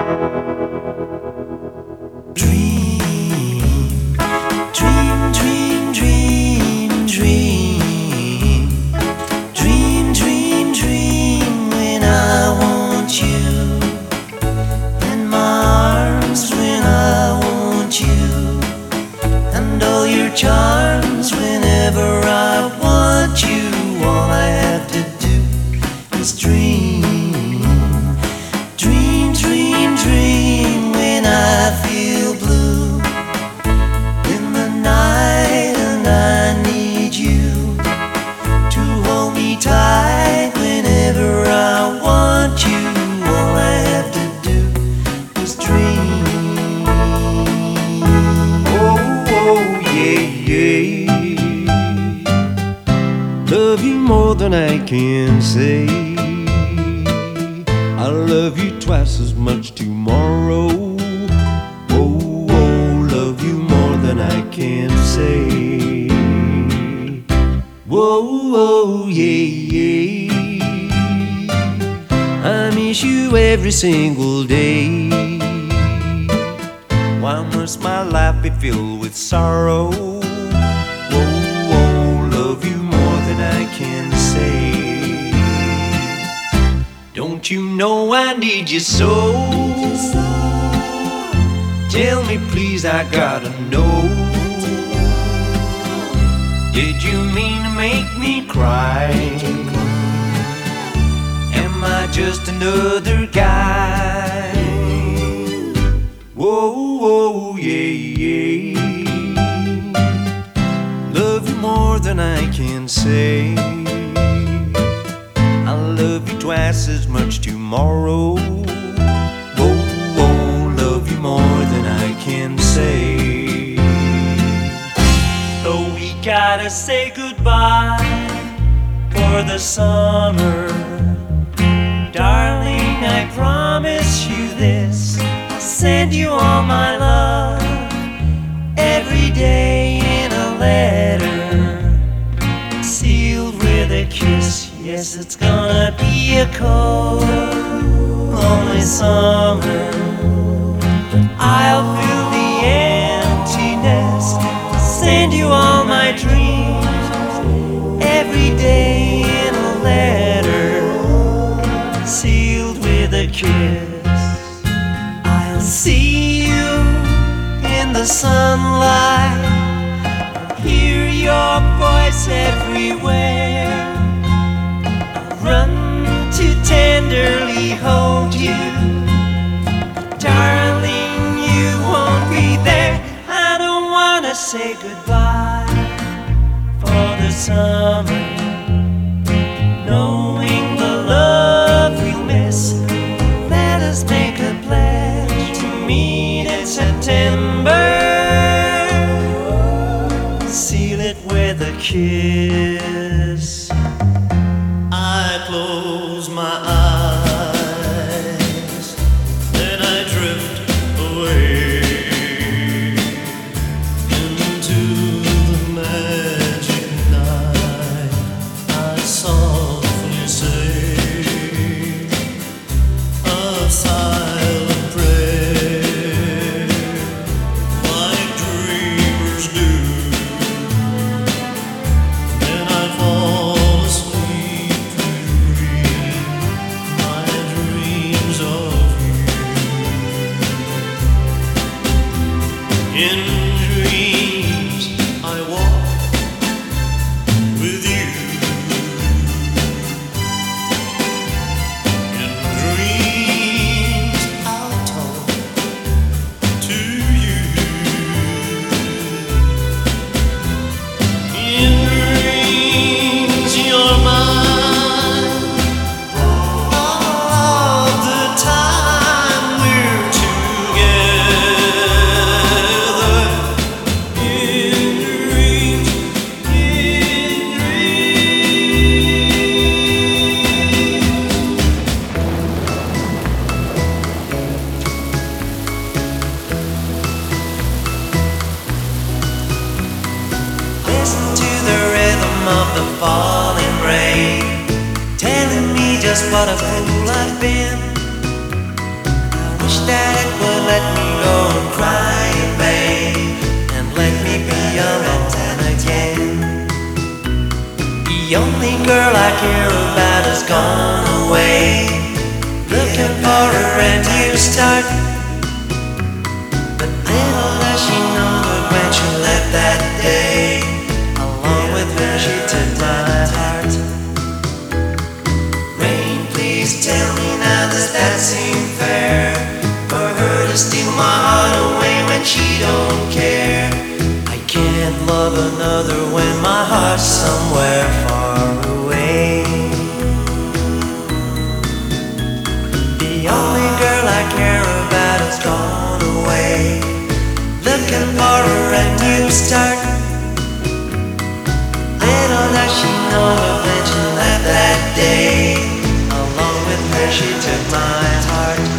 Charms whenever I want you. All I have to do is dream, dream, dream, dream. When I feel blue in the night and I need you to hold me tight whenever I want you. All I have to do is dream. Love you more than I can say. I love you twice as much tomorrow. Oh, oh, love you more than I can say. Whoa, whoa, yeah, yeah. I miss you every single day. Why must my life be filled with sorrow? I can say, don't you know I need you so? Tell me please, I gotta know. Did you mean to make me cry? Am I just another guy? Whoa, whoa, yeah, yeah. Love you more than I can say. I love you twice as much tomorrow. Oh, oh, love you more than I can say. Though we gotta say goodbye for the summer, darling, I promise you this. I'll send you all my love every day in a letter, sealed with a kiss. Yes, it's gonna be a cold, lonely summer, but I'll fill the emptiness, send you all my dreams every day in a letter, sealed with a kiss. I'll see you in the sunlight, hear your voice everywhere, run to tenderly hold you, darling, you won't be there. I don't wanna say goodbye for the summer, knowing the love we'll miss. Let us make a pledge to meet in September, seal it with a kiss. I close my eyes, then I drift away into the magic night. I softly say a silent prayer, like dreamers do. Then I fall asleep to dream my dreams of you. In dreams I walk with you. In dreams I'll talk to you. In dreams you're mine all the time we're together. In dreams, in Listen to the rhythm of the falling rain, telling me just what a fool I've been. I wish that it would let me go and cry in vain and let me be alone again. The only girl I care about has gone away, looking for a brand new start. But little does she know that when she left that day, along with her she took my heart. Rain, please tell me now, does that seem fair? For her to steal my heart away when she don't care. I can't love another when my heart's somewhere far away. The only girl I care about has gone away, looking for a brand new start. Little does she know that when she left that day, along with her she took my heart.